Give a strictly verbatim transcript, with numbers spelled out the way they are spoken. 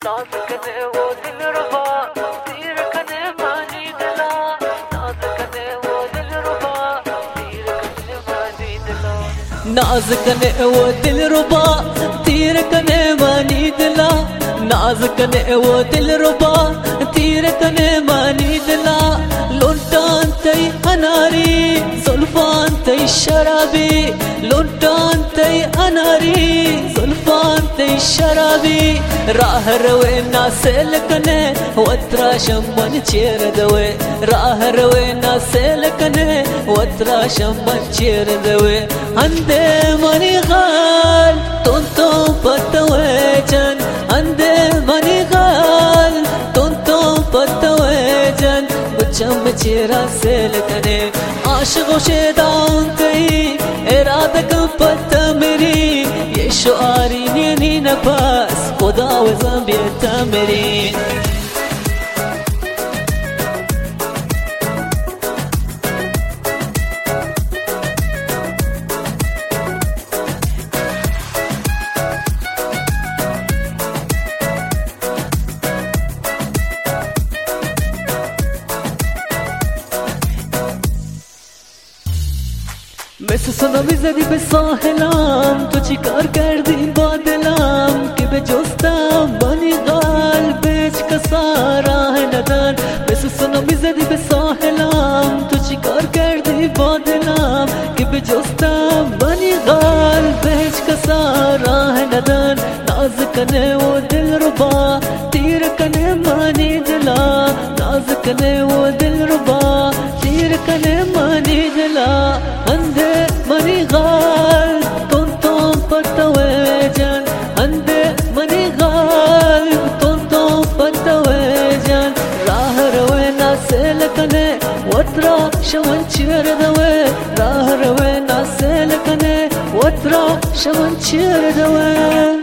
नाज कने वो दिल रुबा तीर कने मानी दिला नाज कने वो दिल रुबा तीर कने मानी दिला नाज कने वो दिल रुबा तीर कने मानी दिला नाज कने वो दिल रुबा तीर कने मानी दिला लुंटान तई अनारी जुल्फान तई शराबी लुंटान तई अनारी जुल्फान तई शराबी राह रवे ना सेल कने वत्रा शंबन चेर दवे राह रवे ना सेल कने वत्रा शंबन चेर दवे अंदे मनी गाल तुम तो पतवे जन अंदे मनी गाल तुम तो पतवे जन चम चेरा सेल कने आशिक़ो शेदान कई इरादा का पता मेरी ये शुआरी नी नफस खुदा व ज़ंबियता मेरी بس صدا میزدی به ساحلم تو چی کار کردی با دلم که به جستم بانی قلبش کسا راه ندن بس صدا میزدی به ساحلم تو چی کار کردی با دلم که به جستم بانی قلبش کسا راه ندن ناز کنه و دل ربا تیر کنه مانی دلا ناز کنه و دل ربا تیر کنه مانی دلا अंधे मनी गाल तुम तो पतवे जन अंधे मनी गाल तुम तो पतवे जन राह रवे ना सेल कने वत्रा शवन चेर दवे राह रवे ना सेल कने वत्रा शवन चेर दवे